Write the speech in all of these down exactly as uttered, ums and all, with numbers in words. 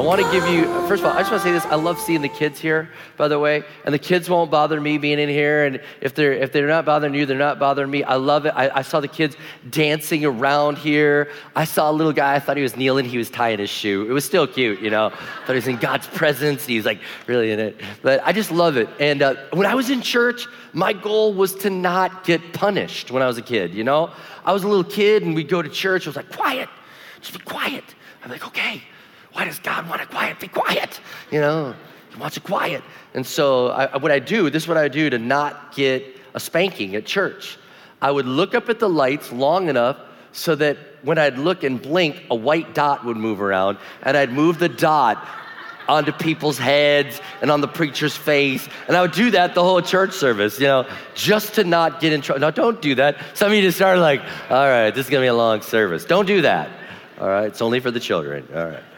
want to give you, first of all, I just want to say this. I love seeing the kids here, by the way, and the kids won't bother me being in here, and if they're if they're not bothering you, they're not bothering me. I love it. I, I saw the kids dancing around here. I saw a little guy, I thought he was kneeling, he was tying his shoe. It was still cute, you know. I thought he was in God's presence, he was like really in it. But I just love it. And uh, when I was in church, my goal was to not get punished when I was a kid, you know. I was a little kid, and we'd go to church, I was like, quiet, just be quiet. I'm like, okay. Why does God want it quiet? Be quiet, you know? He wants it quiet. And so I, what I do, this is what I do to not get a spanking at church. I would look up at the lights long enough so that when I'd look and blink, a white dot would move around, and I'd move the dot onto people's heads and on the preacher's face. And I would do that the whole church service, you know, just to not get in trouble. Now, don't do that. Some of you just started like, all right, this is gonna be a long service. Don't do that, all right? It's only for the children, all right.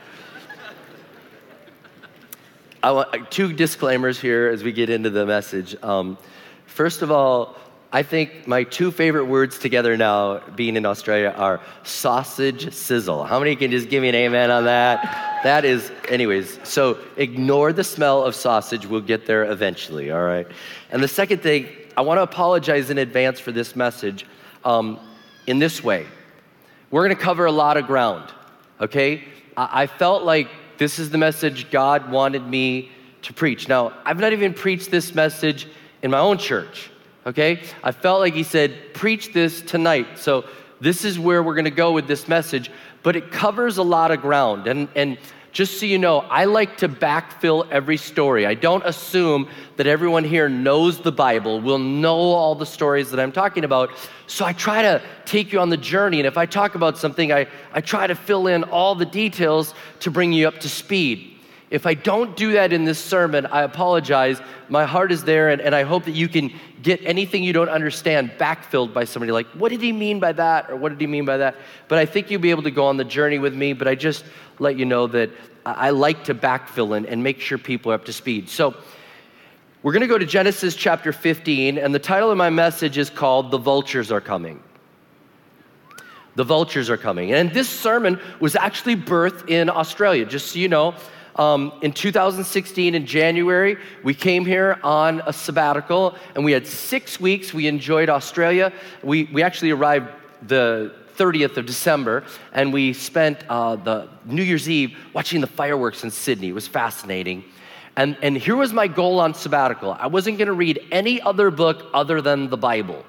I want two disclaimers here as we get into the message. Um, first of all, I think my two favorite words together now, being in Australia, are sausage sizzle. How many can just give me an amen on that? That is, anyways, so ignore the smell of sausage. We'll get there eventually, all right? And the second thing, I want to apologize in advance for this message um, in this way. We're going to cover a lot of ground, okay? I, I felt like this is the message God wanted me to preach. Now, I've not even preached this message in my own church, okay? I felt like he said, preach this tonight. So this is where we're gonna go with this message, but it covers a lot of ground. And, and just so you know, I like to backfill every story. I don't assume that everyone here knows the Bible, will know all the stories that I'm talking about. So I try to take you on the journey. And if I talk about something, I, I try to fill in all the details to bring you up to speed. If I don't do that in this sermon, I apologize. My heart is there, and, and I hope that you can get anything you don't understand backfilled by somebody like, what did he mean by that? Or what did he mean by that? But I think you'll be able to go on the journey with me, but I just let you know that I like to backfill in and make sure people are up to speed. So we're gonna go to Genesis chapter fifteen, and the title of my message is called The Vultures Are Coming. The Vultures Are Coming. And this sermon was actually birthed in Australia, just so you know. Um, in two thousand sixteen, in January, we came here on a sabbatical, and we had six weeks. We enjoyed Australia. We, we actually arrived the thirtieth of December, and we spent uh, the New Year's Eve watching the fireworks in Sydney. It was fascinating. And, and here was my goal on sabbatical. I wasn't gonna read any other book other than the Bible.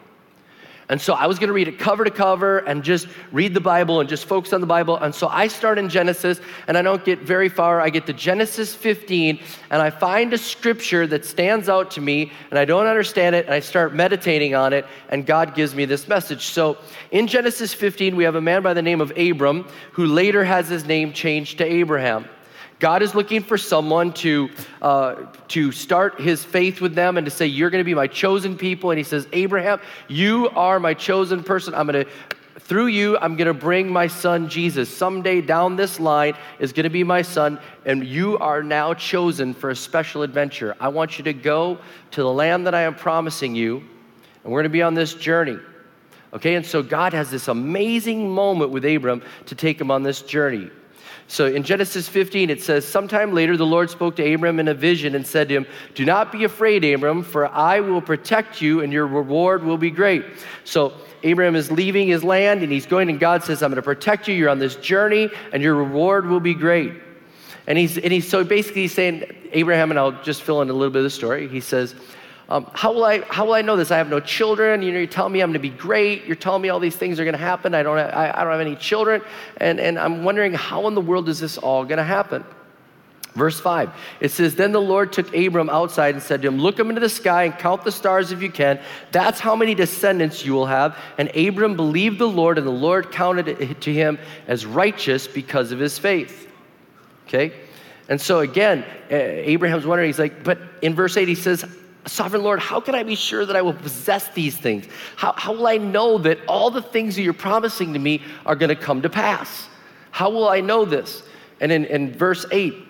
And so I was gonna read it cover to cover and just read the Bible and just focus on the Bible. And so I start in Genesis, and I don't get very far. I get to Genesis fifteen, and I find a scripture that stands out to me, and I don't understand it, and I start meditating on it, and God gives me this message. So in Genesis fifteen, we have a man by the name of Abram, who later has his name changed to Abraham. God is looking for someone to uh, to start his faith with them and to say, you're gonna be my chosen people. And he says, Abraham, you are my chosen person. I'm gonna, through you, I'm gonna bring my son Jesus. Someday down this line is gonna be my son, and you are now chosen for a special adventure. I want you to go to the land that I am promising you, and we're gonna be on this journey. Okay, and so God has this amazing moment with Abram to take him on this journey. So in Genesis fifteen, it says, sometime later, the Lord spoke to Abram in a vision and said to him, do not be afraid, Abram, for I will protect you and your reward will be great. So Abram is leaving his land and he's going, and God says, I'm gonna protect you. You're on this journey and your reward will be great. And he's, and he's so basically he's saying, Abraham, and I'll just fill in a little bit of the story. He says, Um, how will I how will I know this? I have no children. You know, you're telling me I'm going to be great. You're telling me all these things are going to happen. I don't have, I, I don't have any children, and and I'm wondering how in the world is this all going to happen? Verse five, it says, then the Lord took Abram outside and said to him, look up into the sky and count the stars if you can. That's how many descendants you will have. And Abram believed the Lord, and the Lord counted it to him as righteous because of his faith. Okay, and so again, Abraham's wondering. He's like, but in verse eight, he says, Sovereign Lord, how can I be sure that I will possess these things? How, how will I know that all the things that you're promising to me are going to come to pass? How will I know this? And in, in verse eight,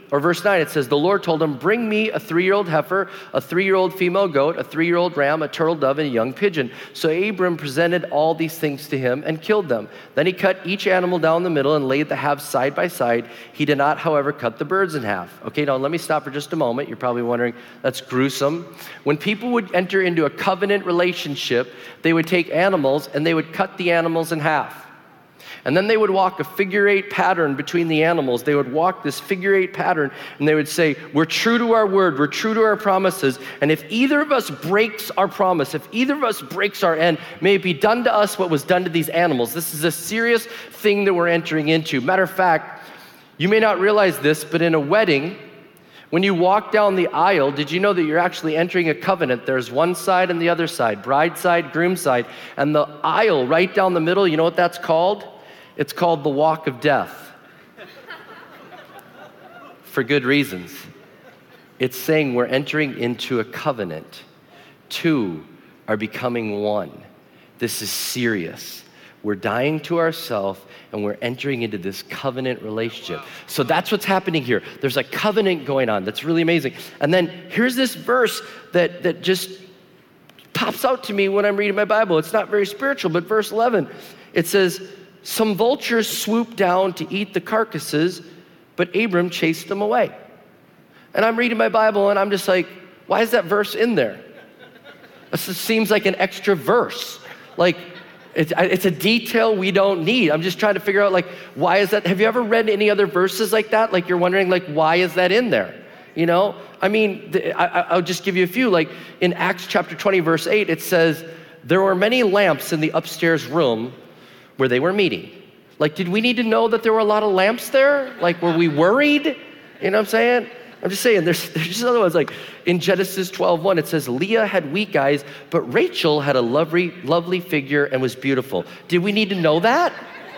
Or verse nine, it says, the Lord told him, bring me a three-year-old heifer, a three-year-old female goat, a three-year-old ram, a turtle dove, and a young pigeon. So Abram presented all these things to him and killed them. Then he cut each animal down the middle and laid the halves side by side. He did not, however, cut the birds in half. Okay, now let me stop for just a moment. You're probably wondering, that's gruesome. When people would enter into a covenant relationship, they would take animals and they would cut the animals in half. And then they would walk a figure eight pattern between the animals. They would walk this figure eight pattern and they would say, we're true to our word, we're true to our promises. And if either of us breaks our promise, if either of us breaks our end, may it be done to us what was done to these animals. This is a serious thing that we're entering into. Matter of fact, you may not realize this, but in a wedding, when you walk down the aisle, did you know that you're actually entering a covenant? There's one side and the other side, bride side, groom side. And the aisle right down the middle, you know what that's called? It's called the walk of death. For good reasons. It's saying we're entering into a covenant. Two are becoming one. This is serious. We're dying to ourselves and we're entering into this covenant relationship. So that's what's happening here. There's a covenant going on that's really amazing. And then here's this verse that, that just pops out to me when I'm reading my Bible. It's not very spiritual, but verse eleven, it says, some vultures swooped down to eat the carcasses, but Abram chased them away. And I'm reading my Bible and I'm just like, why is that verse in there? This just seems like an extra verse. Like, it's, it's a detail we don't need. I'm just trying to figure out, like, why is that? Have you ever read any other verses like that? Like, you're wondering, like, why is that in there? You know? I mean, the, I, I'll just give you a few. Like, in Acts chapter twenty, verse eight, it says, there were many lamps in the upstairs room where they were meeting. Like, did we need to know that there were a lot of lamps there? Like, were we worried? You know what I'm saying? I'm just saying, there's, there's just other ones. Like, in Genesis twelve one, it says, Leah had weak eyes, but Rachel had a lovely, lovely figure and was beautiful. Did we need to know that?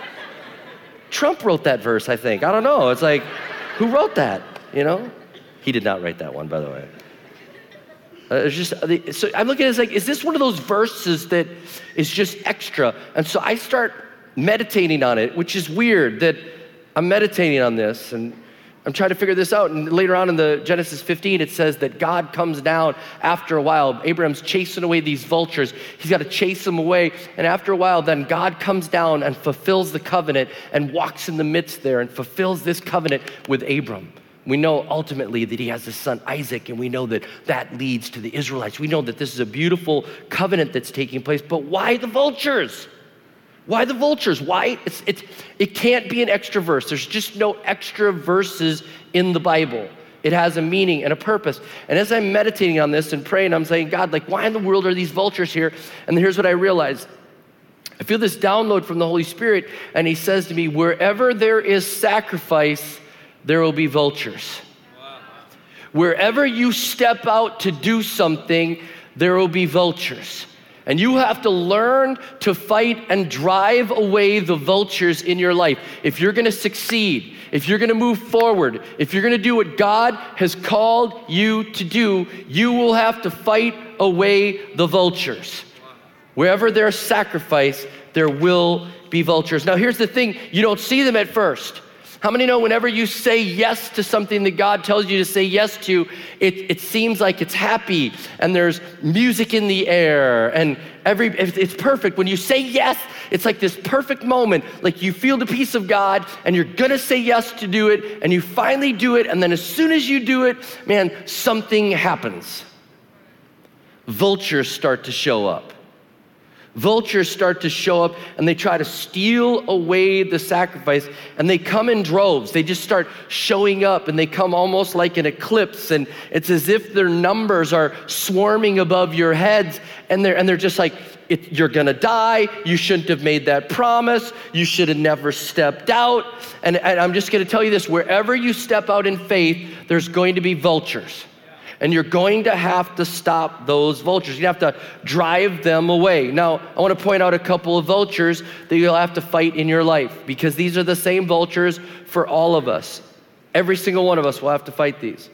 Trump wrote that verse, I think. I don't know. It's like, who wrote that? You know? He did not write that one, by the way. Uh, it's just, so I'm looking at it as like, is this one of those verses that is just extra? And so I start meditating on it, which is weird that I'm meditating on this and I'm trying to figure this out. And later on in the Genesis fifteen, it says that God comes down after a while. Abraham's chasing away these vultures. He's got to chase them away. And after a while, then God comes down and fulfills the covenant and walks in the midst there and fulfills this covenant with Abram. We know ultimately that he has his son Isaac, and we know that that leads to the Israelites. We know that this is a beautiful covenant that's taking place, but why the vultures? Why the vultures? Why? It's, it's, it can't be an extra verse. There's just no extra verses in the Bible. It has a meaning and a purpose. And as I'm meditating on this and praying, I'm saying, God, like, why in the world are these vultures here? And here's what I realized. I feel this download from the Holy Spirit, and he says to me, wherever there is sacrifice, there will be vultures. Wow. Wherever you step out to do something, there will be vultures. And you have to learn to fight and drive away the vultures in your life. If you're gonna succeed, if you're gonna move forward, if you're gonna do what God has called you to do, you will have to fight away the vultures. Wherever there's sacrifice, there will be vultures. Now here's the thing, you don't see them at first. How many know whenever you say yes to something that God tells you to say yes to, it, it seems like it's happy and there's music in the air and every it's perfect. When you say yes, it's like this perfect moment. Like you feel the peace of God and you're gonna say yes to do it and you finally do it, and then as soon as you do it, man, something happens. Vultures start to show up. Vultures start to show up and they try to steal away the sacrifice, and they come in droves. They just start showing up and they come almost like an eclipse, and it's as if their numbers are swarming above your heads, and they're, and they're just like, it, you're gonna die, you shouldn't have made that promise, you should have never stepped out. And, and I'm just gonna tell you this, wherever you step out in faith, there's going to be vultures. And you're going to have to stop those vultures. You have to drive them away. Now, I want to point out a couple of vultures that you'll have to fight in your life, because these are the same vultures for all of us. Every single one of us will have to fight these.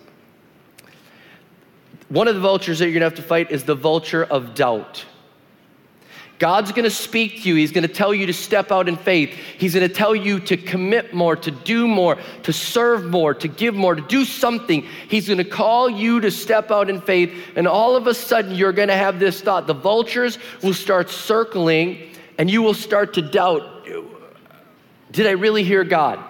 One of the vultures that you're going to have to fight is the vulture of doubt. God's gonna speak to you. He's gonna tell you to step out in faith. He's gonna tell you to commit more, to do more, to serve more, to give more, to do something. He's gonna call you to step out in faith, and all of a sudden you're gonna have this thought. The vultures will start circling, and you will start to doubt, did I really hear God?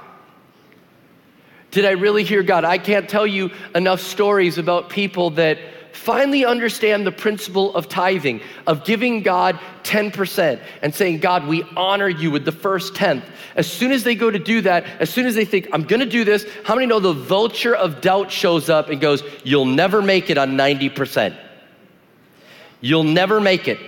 Did I really hear God? I can't tell you enough stories about people that finally understand the principle of tithing, of giving God ten percent and saying, God, we honor you with the first tenth. As soon as they go to do that, as soon as they think, I'm gonna do this, how many know the vulture of doubt shows up and goes, you'll never make it on ninety percent. You'll never make it.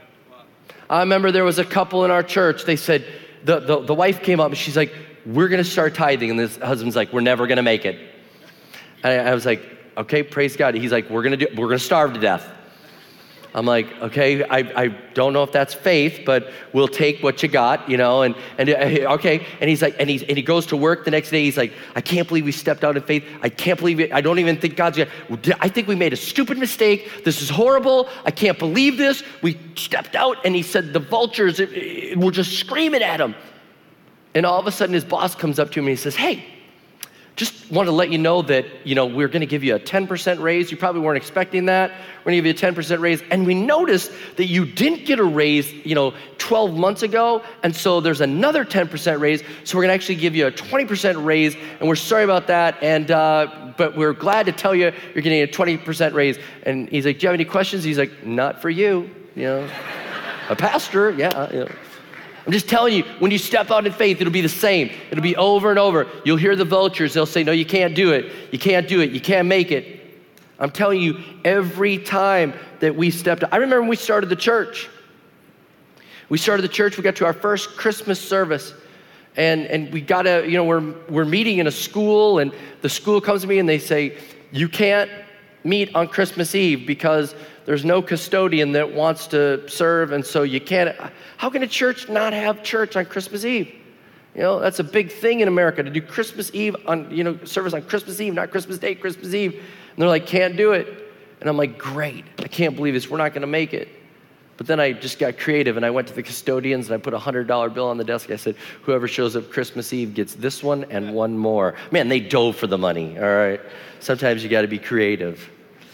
I remember there was a couple in our church, they said, the, the, the wife came up and she's like, we're gonna start tithing. And this husband's like, we're never gonna make it. And I, I was like, okay, praise God. He's like, we're gonna do, we're gonna starve to death. I'm like, okay, I, I don't know if that's faith, but we'll take what you got, you know, and, and okay. And he's like, and, he's, and he goes to work the next day. He's like, I can't believe we stepped out in faith. I can't believe it. I don't even think God's gonna, I think we made a stupid mistake. This is horrible. I can't believe this. We stepped out, and he said the vultures it, it, were just screaming at him. And all of a sudden his boss comes up to him and he says, hey, just want to let you know that, you know, we're going to give you a ten percent raise. You probably weren't expecting that. We're going to give you a ten percent raise. And we noticed that you didn't get a raise, you know, twelve months ago. And so there's another ten percent raise. So we're going to actually give you a twenty percent raise. And we're sorry about that. And, uh, but we're glad to tell you you're getting a twenty percent raise. And he's like, do you have any questions? He's like, not for you, you know, a pastor. Yeah. You know. I'm just telling you, when you step out in faith, it'll be the same. It'll be over and over. You'll hear the vultures. They'll say, no, you can't do it. You can't do it. You can't make it. I'm telling you, every time that we stepped out. I remember when we started the church. We started the church. We got to our first Christmas service. And, and we got to, you know, we're, we're meeting in a school. And the school comes to me and they say, you can't meet on Christmas Eve because there's no custodian that wants to serve, and so you can't. How can a church not have church on Christmas Eve? You know, that's a big thing in America, to do Christmas Eve on, you know, service on Christmas Eve, not Christmas Day, Christmas Eve. And they're like, can't do it. And I'm like, great, I can't believe this, we're not gonna make it. But then I just got creative and I went to the custodians and I put a one hundred dollar bill on the desk. I said, whoever shows up Christmas Eve gets this one and one more. Man, they dove for the money, all right? Sometimes you gotta be creative.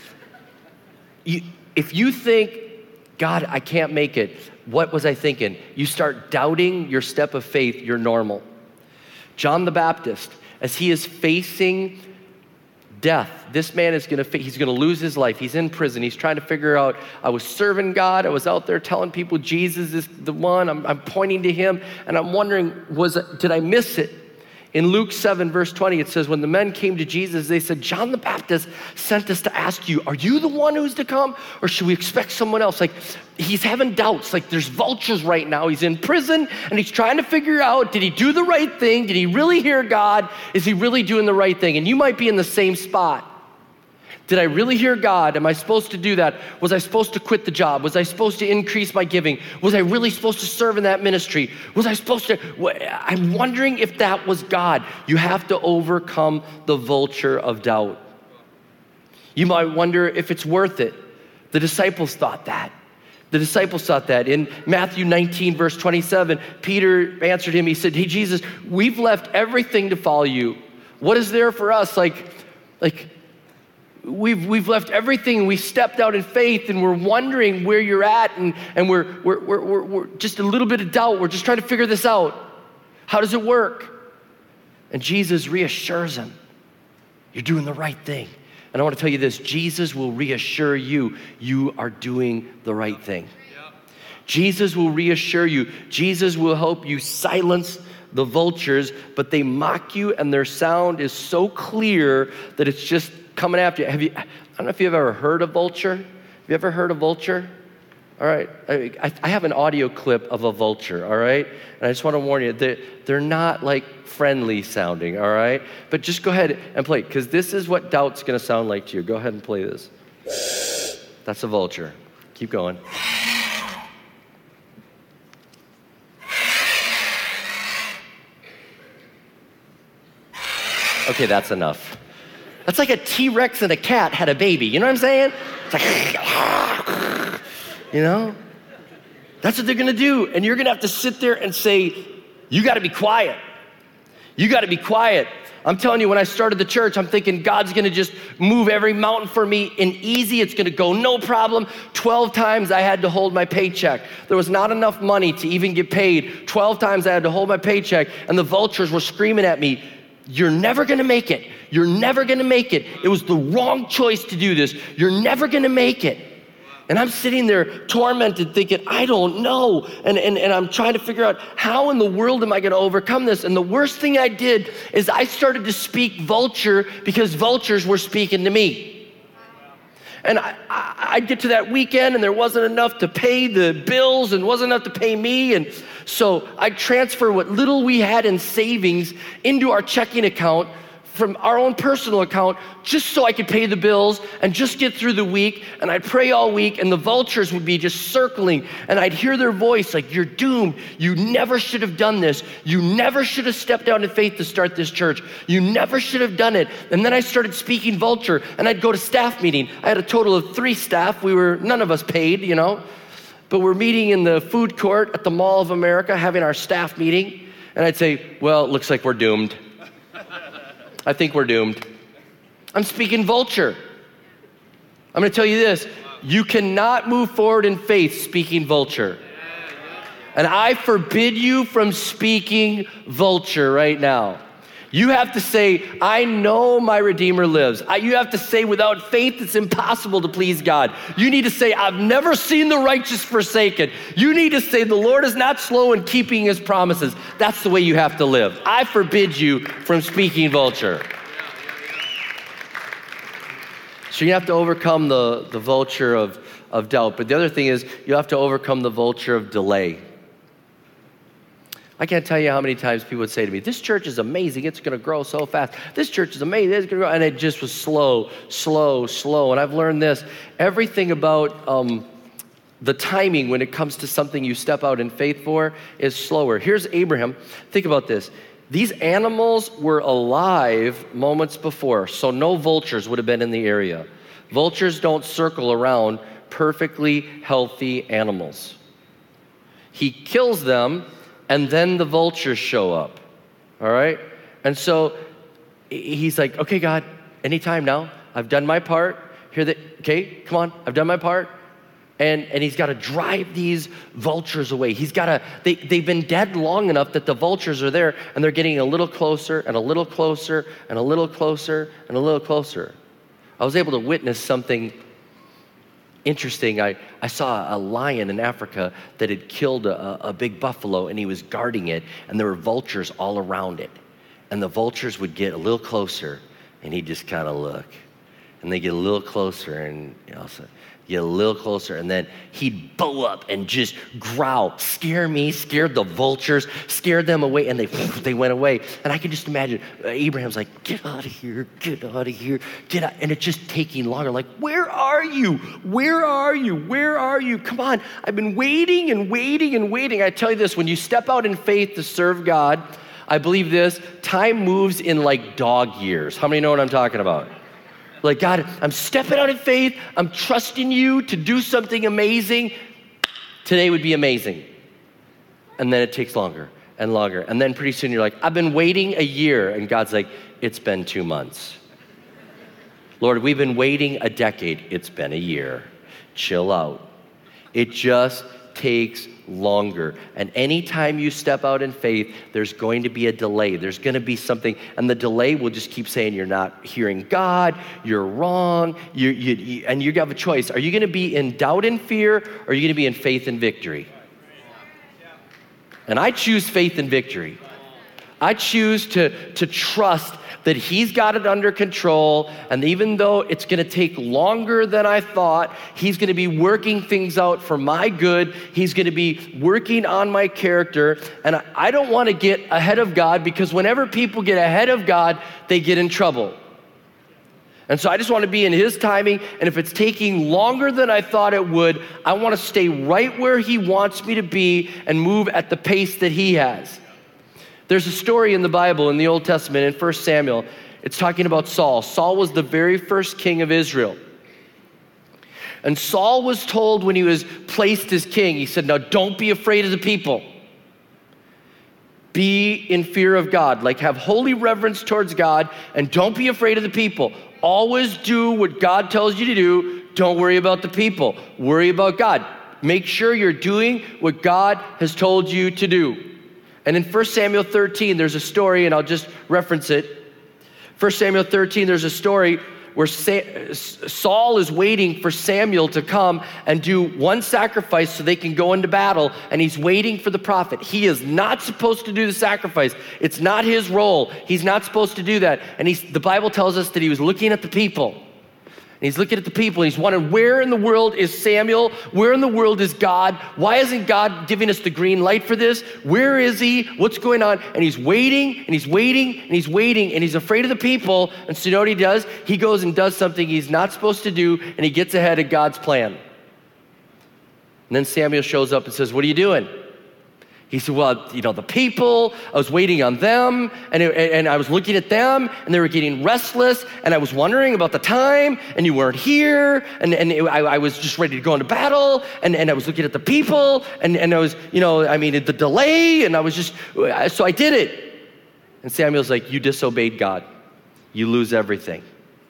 You, if you think, God, I can't make it, what was I thinking? You start doubting your step of faith, you're normal. John the Baptist, as he is facing death, this man is gonna, he's gonna lose his life. He's in prison. He's trying to figure out, I was serving God. I was out there telling people Jesus is the one. I'm, I'm pointing to him. And I'm wondering, was it, did I miss it? In Luke seven, verse twenty, it says, when the men came to Jesus, they said, John the Baptist sent us to ask you, are you the one who's to come? Or should we expect someone else? Like, he's having doubts. Like, there's vultures right now. He's in prison, and he's trying to figure out, did he do the right thing? Did he really hear God? Is he really doing the right thing? And you might be in the same spot. Did I really hear God? Am I supposed to do that? Was I supposed to quit the job? Was I supposed to increase my giving? Was I really supposed to serve in that ministry? Was I supposed to? I'm wondering if that was God. You have to overcome the vulture of doubt. You might wonder if it's worth it. The disciples thought that. The disciples thought that. In Matthew nineteen, verse twenty-seven, Peter answered him. He said, hey, Jesus, we've left everything to follow you. What is there for us? Like, like, We've, we've left everything, we stepped out in faith, and we're wondering where you're at, and, and we're, we're, we're, we're, we're just a little bit of doubt. We're just trying to figure this out. How does it work? And Jesus reassures him, you're doing the right thing. And I want to tell you this, Jesus will reassure you, you are doing the right thing. Yeah. Jesus will reassure you. Jesus will help you silence the vultures, but they mock you, and their sound is so clear that it's just coming after you. Have you, I don't know if you've ever heard a vulture. Have you ever heard a vulture? All right, I, I have an audio clip of a vulture, all right? And I just want to warn you, they're, they're not like friendly sounding, all right? But just go ahead and play, because this is what doubt's gonna sound like to you. Go ahead and play this. That's a vulture. Keep going. Okay, that's enough. That's like a T-Rex and a cat had a baby. You know what I'm saying? It's like, you know? That's what they're gonna do. And you're gonna have to sit there and say, you gotta be quiet. You gotta be quiet. I'm telling you, when I started the church, I'm thinking God's gonna just move every mountain for me and easy. It's gonna go no problem. twelve times I had to hold my paycheck. There was not enough money to even get paid. twelve times I had to hold my paycheck, and the vultures were screaming at me, you're never gonna make it. You're never gonna make it. It was the wrong choice to do this. You're never gonna make it. And I'm sitting there tormented thinking, I don't know. And, and, and I'm trying to figure out how in the world am I gonna overcome this? And the worst thing I did is I started to speak vulture because vultures were speaking to me. And I, I, I'd get to that weekend and there wasn't enough to pay the bills and wasn't enough to pay me. And so I'd transfer what little we had in savings into our checking account from our own personal account just so I could pay the bills and just get through the week. And I'd pray all week and the vultures would be just circling and I'd hear their voice like, you're doomed. You never should have done this. You never should have stepped out in faith to start this church. You never should have done it. And then I started speaking vulture and I'd go to staff meeting. I had a total of three staff. We were, none of us paid, you know, but we're meeting in the food court at the Mall of America having our staff meeting. And I'd say, well, it looks like we're doomed. I think we're doomed. I'm speaking vulture. I'm gonna tell you this, you cannot move forward in faith speaking vulture. And I forbid you from speaking vulture right now. You have to say, I know my Redeemer lives. I, you have to say, without faith, it's impossible to please God. You need to say, I've never seen the righteous forsaken. You need to say, the Lord is not slow in keeping his promises. That's the way you have to live. I forbid you from speaking vulture. So you have to overcome the, the vulture of, of doubt. But the other thing is, you have to overcome the vulture of delay. I can't tell you how many times people would say to me, this church is amazing, it's gonna grow so fast. This church is amazing, it's gonna grow. And it just was slow, slow, slow. And I've learned this, everything about um, the timing when it comes to something you step out in faith for is slower. Here's Abraham, think about this. These animals were alive moments before, so no vultures would have been in the area. Vultures don't circle around perfectly healthy animals. He kills them, and then the vultures show up, all right? And so he's like, okay, God, anytime now. I've done my part. Here, that, okay, come on, I've done my part. And, and he's got to drive these vultures away. He's got to, they, they've been dead long enough that the vultures are there, and they're getting a little closer and a little closer and a little closer and a little closer. I was able to witness something interesting. I, I saw a lion in Africa that had killed a, a big buffalo, and he was guarding it, and there were vultures all around it. And the vultures would get a little closer, and he'd just kind of look. And they get a little closer, and you know, so get a little closer, and then he'd bow up and just growl, scare me, scared the vultures, scared them away, and they they went away. And I can just imagine Abraham's like, get out of here, get out of here, get out. And it's just taking longer. Like, where are you? Where are you? Where are you? Come on. I've been waiting and waiting and waiting. I tell you this, when you step out in faith to serve God, I believe this, time moves in like dog years. How many know what I'm talking about? Like, God, I'm stepping out in faith. I'm trusting you to do something amazing. Today would be amazing. And then it takes longer and longer. And then pretty soon you're like, I've been waiting a year. And God's like, it's been two months. Lord, we've been waiting a decade. It's been a year. Chill out. It just takes longer. And anytime you step out in faith, there's going to be a delay. There's going to be something, and the delay will just keep saying you're not hearing God, you're wrong, you, you, you, and you have a choice. Are you going to be in doubt and fear, or are you going to be in faith and victory? And I choose faith and victory. I choose to, to trust that he's got it under control, and even though it's gonna take longer than I thought, he's gonna be working things out for my good. He's gonna be working on my character, and I, I don't wanna get ahead of God, because whenever people get ahead of God, they get in trouble. And so I just wanna be in his timing, and if it's taking longer than I thought it would, I wanna stay right where he wants me to be and move at the pace that he has. There's a story in the Bible, in the Old Testament, in First Samuel. It's talking about Saul. Saul was the very first king of Israel. And Saul was told when he was placed as king, he said, now don't be afraid of the people. Be in fear of God, like have holy reverence towards God, and don't be afraid of the people. Always do what God tells you to do. Don't worry about the people. Worry about God. Make sure you're doing what God has told you to do. And in First Samuel thirteen, there's a story, and I'll just reference it. First Samuel thirteen, there's a story where Saul is waiting for Samuel to come and do one sacrifice so they can go into battle, and he's waiting for the prophet. He is not supposed to do the sacrifice. It's not his role. He's not supposed to do that. And he's, the Bible tells us that he was looking at the people. And he's looking at the people, and he's wondering, where in the world is Samuel? Where in the world is God? Why isn't God giving us the green light for this? Where is he? What's going on? And he's waiting, and he's waiting, and he's waiting, and he's afraid of the people. And so you know what he does? He goes and does something he's not supposed to do, and he gets ahead of God's plan. And then Samuel shows up and says, what are you doing? He said, well, you know, the people, I was waiting on them, and, it, and I was looking at them, and they were getting restless, and I was wondering about the time, and you weren't here, and, and it, I, I was just ready to go into battle, and, and I was looking at the people, and, and I was, you know, I mean, the delay, and I was just, so I did it. And Samuel's like, you disobeyed God. You lose everything.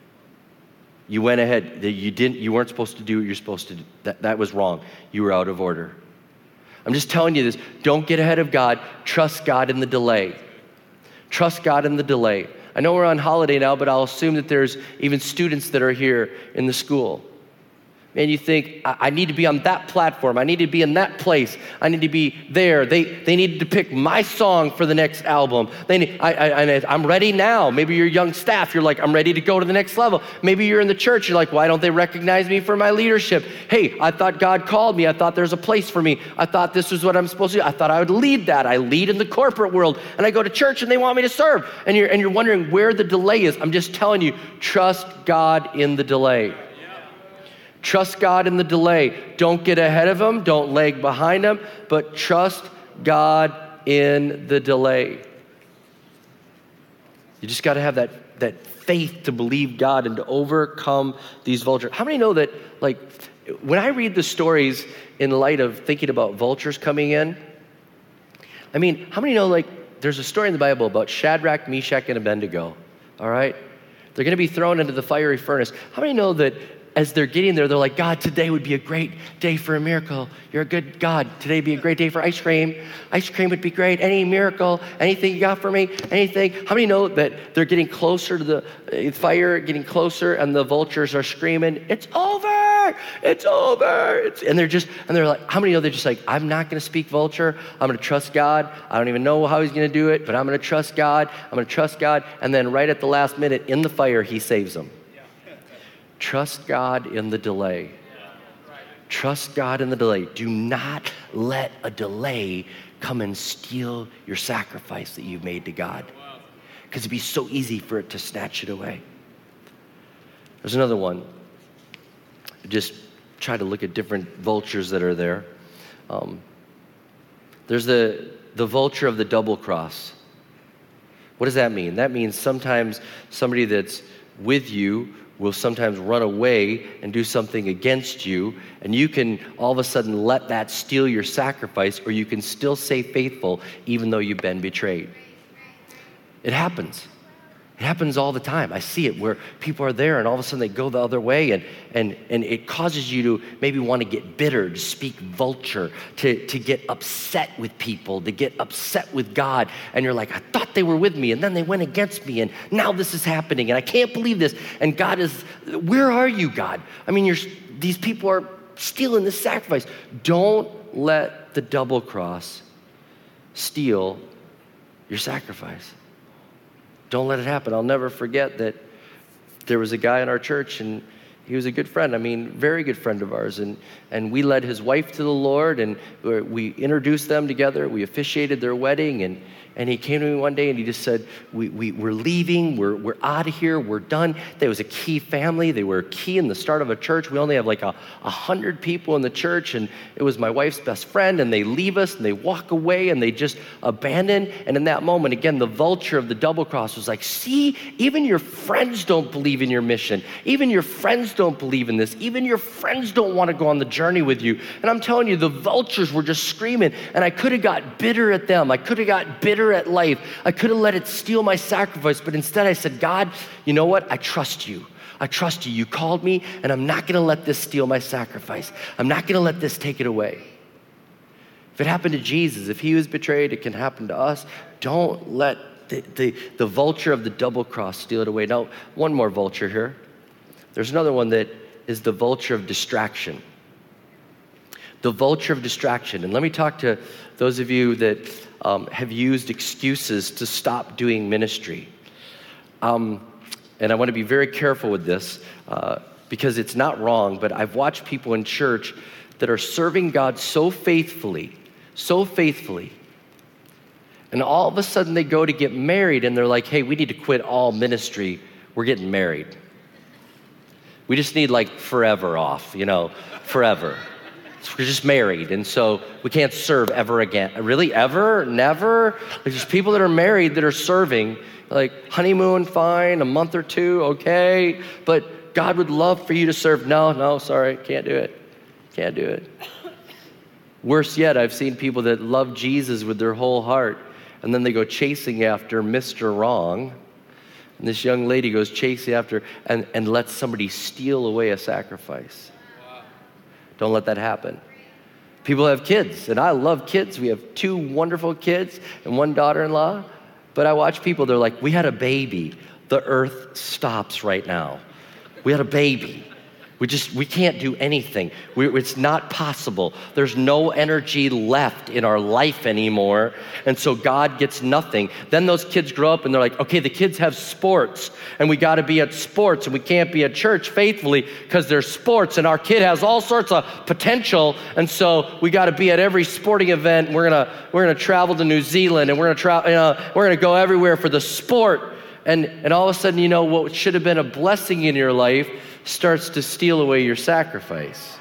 You went ahead. You didn't, you weren't supposed to do what you're supposed to do. That, that was wrong. You were out of order. I'm just telling you this. Don't get ahead of God. Trust God in the delay. Trust God in the delay. I know we're on holiday now, but I'll assume that there's even students that are here in the school. And you think, I, I need to be on that platform. I need to be in that place. I need to be there. They they needed to pick my song for the next album. They need, I, I, I'm ready now. Maybe you're young staff. You're like, I'm ready to go to the next level. Maybe you're in the church. You're like, why don't they recognize me for my leadership? Hey, I thought God called me. I thought there's a place for me. I thought this was what I'm supposed to do. I thought I would lead that. I lead in the corporate world. And I go to church and they want me to serve. And you're, and you're wondering where the delay is. I'm just telling you, trust God in the delay. Trust God in the delay. Don't get ahead of him. Don't lag behind him, but trust God in the delay. You just got to have that, that faith to believe God and to overcome these vultures. How many know that, like, when I read the stories in light of thinking about vultures coming in, I mean, how many know, like, there's a story in the Bible about Shadrach, Meshach, and Abednego, all right? They're going to be thrown into the fiery furnace. How many know that as they're getting there, they're like, God, today would be a great day for a miracle. You're a good God. Today would be a great day for ice cream. Ice cream would be great. Any miracle, anything you got for me, anything. How many know that they're getting closer to the fire, getting closer, and the vultures are screaming, it's over, it's over. It's, and they're just, and they're like, how many know they're just like, I'm not going to speak vulture. I'm going to trust God. I don't even know how he's going to do it, but I'm going to trust God. I'm going to trust God. And then right at the last minute in the fire, he saves them. Trust God in the delay. Trust God in the delay. Do not let a delay come and steal your sacrifice that you've made to God, because it'd be so easy for it to snatch it away. There's another one. Just try to look at different vultures that are there. Um, there's the, the vulture of the double cross. What does that mean? That means sometimes somebody that's with you will sometimes run away and do something against you, and you can all of a sudden let that steal your sacrifice, or you can still stay faithful even though you've been betrayed. It happens. It happens all the time. I see it where people are there and all of a sudden they go the other way, and and and it causes you to maybe want to get bitter, to speak vulture, to, to get upset with people, to get upset with God. And you're like, I thought they were with me and then they went against me and now this is happening and I can't believe this. And God is, where are you, God? I mean, you're these people are stealing this sacrifice. Don't let the double cross steal your sacrifice. Don't let it happen. I'll never forget that there was a guy in our church, and he was a good friend. I mean, very good friend of ours. And, and we led his wife to the Lord, and we introduced them together. We officiated their wedding, and, And he came to me one day and he just said, we, we, we're leaving, we're, we're out of here, we're done. There was a key family. They were key in the start of a church. We only have like a, a hundred people in the church, and it was my wife's best friend, and they leave us and they walk away and they just abandon. And in that moment, again, the vulture of the double cross was like, see, even your friends don't believe in your mission. Even your friends don't believe in this. Even your friends don't want to go on the journey with you. And I'm telling you, the vultures were just screaming, and I could have got bitter at them. I could have got bitter at life. I could have let it steal my sacrifice, but instead I said, God, you know what? I trust you. I trust you. You called me, and I'm not going to let this steal my sacrifice. I'm not going to let this take it away. If it happened to Jesus, if he was betrayed, it can happen to us. Don't let the, the, the vulture of the double cross steal it away. Now, one more vulture here. There's another one that is the vulture of distraction. The vulture of distraction. And let me talk to those of you that um, have used excuses to stop doing ministry. Um, and I want to be very careful with this uh, because it's not wrong, but I've watched people in church that are serving God so faithfully, so faithfully, and all of a sudden they go to get married and they're like, hey, we need to quit all ministry. We're getting married. We just need like forever off, you know, forever. We're just married, and so we can't serve ever again. Really, ever? Never? There's just people that are married that are serving, like honeymoon, fine, a month or two, okay, but God would love for you to serve. No, no, sorry, can't do it. Can't do it. Worse yet, I've seen people that love Jesus with their whole heart, and then they go chasing after Mister Wrong, and this young lady goes chasing after and, and lets somebody steal away a sacrifice. Don't let that happen. People have kids, and I love kids. We have two wonderful kids and one daughter-in-law. But I watch people, they're like, we had a baby. The earth stops right now. We had a baby. We just, we can't do anything. We, it's not possible. There's no energy left in our life anymore. And so God gets nothing. Then those kids grow up and they're like, okay, the kids have sports and we got to be at sports and we can't be at church faithfully because there's sports and our kid has all sorts of potential. And so we got to be at every sporting event. We're going to, we're going to travel to New Zealand and we're going to travel, you know, we're going to go everywhere for the sport. And, and all of a sudden, you know, what should have been a blessing in your life starts to steal away your sacrifice.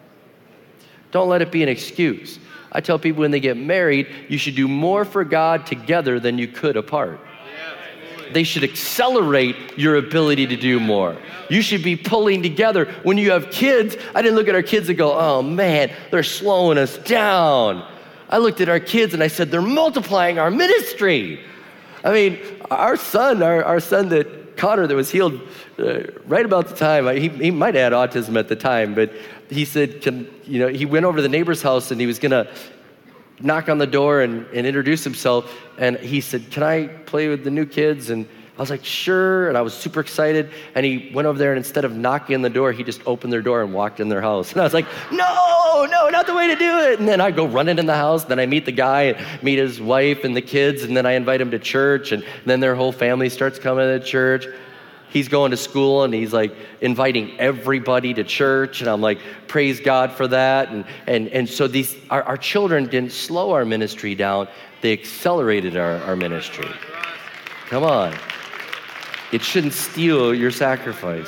Don't let it be an excuse. I tell people when they get married, you should do more for God together than you could apart. They should accelerate your ability to do more. You should be pulling together. When you have kids, I didn't look at our kids and go, oh man, they're slowing us down. I looked at our kids and I said, they're multiplying our ministry. I mean, our son, our, our son that Connor that was healed uh, right about the time, he, he might have had autism at the time, but he said, can, you know, he went over to the neighbor's house and he was gonna knock on the door and, and introduce himself. And he said, can I play with the new kids? And I was like, sure. And I was super excited. And he went over there and instead of knocking on the door, he just opened their door and walked in their house. And I was like, no, no, not the way to do it. And then I go running in the house. Then I meet the guy and meet his wife and the kids. And then I invite him to church. And then their whole family starts coming to church. He's going to school and he's like inviting everybody to church. And I'm like, praise God for that. And and and so these our, our children didn't slow our ministry down. They accelerated our, our ministry. Come on. It shouldn't steal your sacrifice.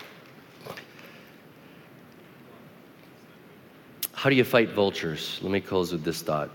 How do you fight vultures? Let me close with this thought.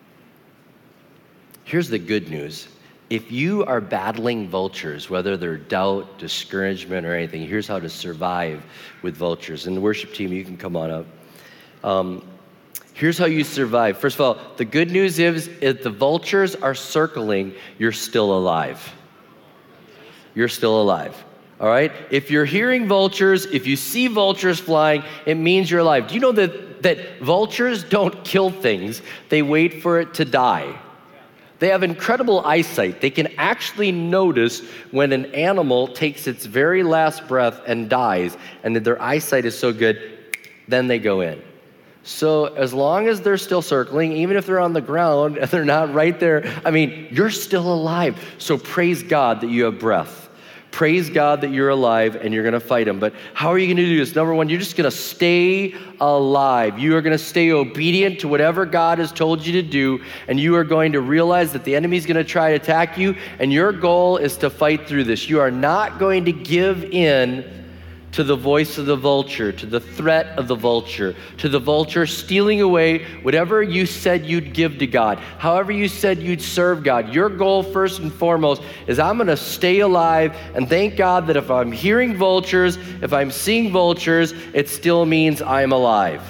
Here's the good news. If you are battling vultures, whether they're doubt, discouragement, or anything, here's how to survive with vultures. And the worship team, you can come on up. Um, here's how you survive. First of all, the good news is if the vultures are circling, you're still alive. You're still alive, all right? If you're hearing vultures, if you see vultures flying, it means you're alive. Do you know that, that vultures don't kill things? They wait for it to die. They have incredible eyesight. They can actually notice when an animal takes its very last breath and dies, and that their eyesight is so good, then they go in. So as long as they're still circling, even if they're on the ground and they're not right there, I mean, you're still alive. So praise God that you have breath. Praise God that you're alive and you're going to fight them. But how are you going to do this? Number one, you're just going to stay alive. You are going to stay obedient to whatever God has told you to do, and you are going to realize that the enemy is going to try to attack you, and your goal is to fight through this. You are not going to give in to the voice of the vulture, to the threat of the vulture, to the vulture stealing away whatever you said you'd give to God, however you said you'd serve God. Your goal, first and foremost, is I'm going to stay alive and thank God that if I'm hearing vultures, if I'm seeing vultures, it still means I'm alive.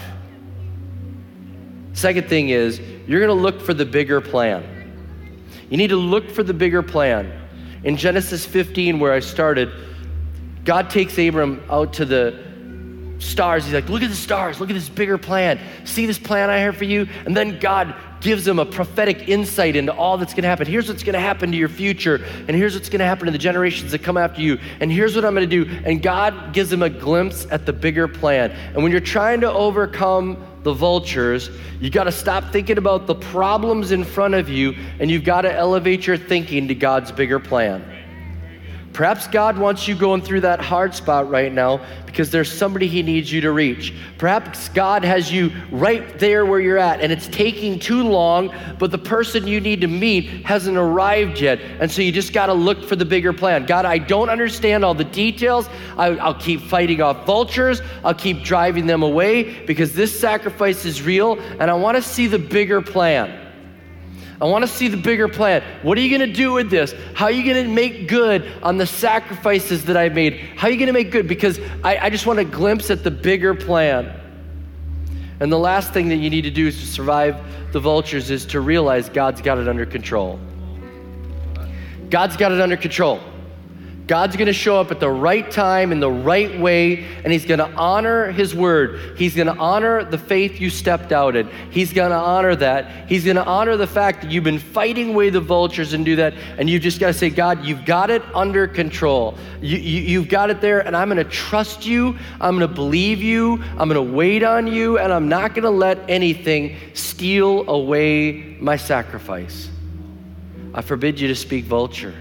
Second thing is, you're going to look for the bigger plan. You need to look for the bigger plan. In Genesis fifteen, where I started, God takes Abram out to the stars. He's like, look at the stars. Look at this bigger plan. See this plan I have for you? And then God gives him a prophetic insight into all that's going to happen. Here's what's going to happen to your future. And here's what's going to happen to the generations that come after you. And here's what I'm going to do. And God gives him a glimpse at the bigger plan. And when you're trying to overcome the vultures, you got to stop thinking about the problems in front of you, and you've got to elevate your thinking to God's bigger plan. Perhaps God wants you going through that hard spot right now because there's somebody he needs you to reach. Perhaps God has you right there where you're at and it's taking too long, but the person you need to meet hasn't arrived yet. And so you just got to look for the bigger plan. God, I don't understand all the details. I, I'll keep fighting off vultures. I'll keep driving them away because this sacrifice is real and I want to see the bigger plan. I want to see the bigger plan. What are you going to do with this? How are you going to make good on the sacrifices that I made? How are you going to make good? Because I, I just want a glimpse at the bigger plan. And the last thing that you need to do to survive the vultures is to realize God's got it under control. God's got it under control. God's going to show up at the right time in the right way, and he's going to honor his word. He's going to honor the faith you stepped out in. He's going to honor that. He's going to honor the fact that you've been fighting away the vultures and do that, and you've just got to say, God, you've got it under control. You, you, you've got it there, and I'm going to trust you. I'm going to believe you. I'm going to wait on you, and I'm not going to let anything steal away my sacrifice. I forbid you to speak vulture.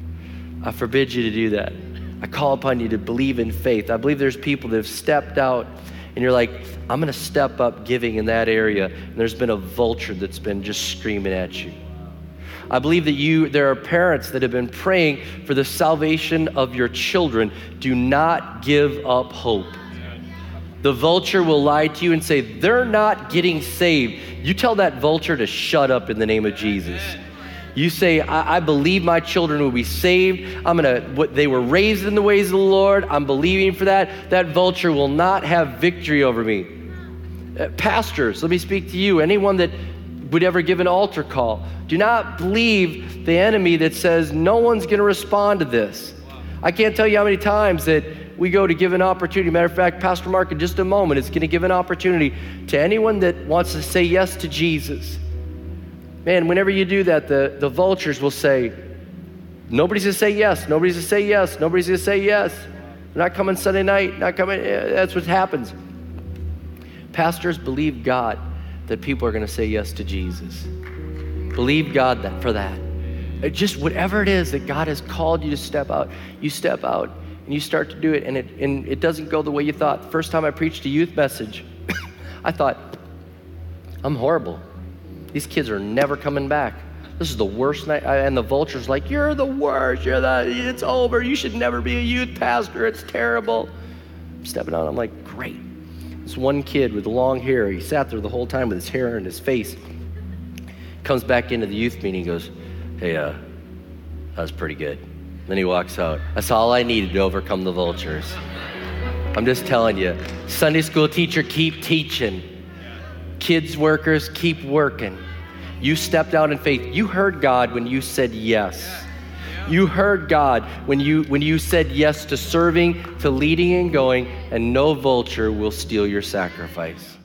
I forbid you to do that. I call upon you to believe in faith. I believe there's people that have stepped out and you're like, I'm going to step up giving in that area. And there's been a vulture that's been just screaming at you. I believe that you, there are parents that have been praying for the salvation of your children. Do not give up hope. The vulture will lie to you and say, they're not getting saved. You tell that vulture to shut up in the name of Jesus. You say, I, I believe my children will be saved. I'm gonna, what, they were raised in the ways of the Lord. I'm believing for that. That vulture will not have victory over me. Uh, pastors, let me speak to you. Anyone that would ever give an altar call, do not believe the enemy that says no one's gonna respond to this. I can't tell you how many times that we go to give an opportunity. Matter of fact, Pastor Mark in just a moment is gonna give an opportunity to anyone that wants to say yes to Jesus. Man, whenever you do that, the, the vultures will say, nobody's gonna say yes, nobody's gonna say yes, nobody's gonna say yes. They're not coming Sunday night, not coming, that's what happens. Pastors, believe God that people are gonna say yes to Jesus. Believe God that for that. It just whatever it is that God has called you to step out, you step out and you start to do it, and it, and it doesn't go the way you thought. The first time I preached a youth message, I thought, I'm horrible. These kids are never coming back. This is the worst night. And the vulture's like, you're the worst. You're the, it's over. You should never be a youth pastor. It's terrible. I'm stepping out. I'm like, great. This one kid with long hair, he sat there the whole time with his hair in his face. Comes back into the youth meeting. He goes, hey, uh, that was pretty good. Then he walks out. That's all I needed to overcome the vultures. I'm just telling you, Sunday school teacher, keep teaching. Kids workers, keep working. You stepped out in faith. You heard God when you said yes. You heard God when you when you said yes to serving, to leading and going, and no vulture will steal your sacrifice.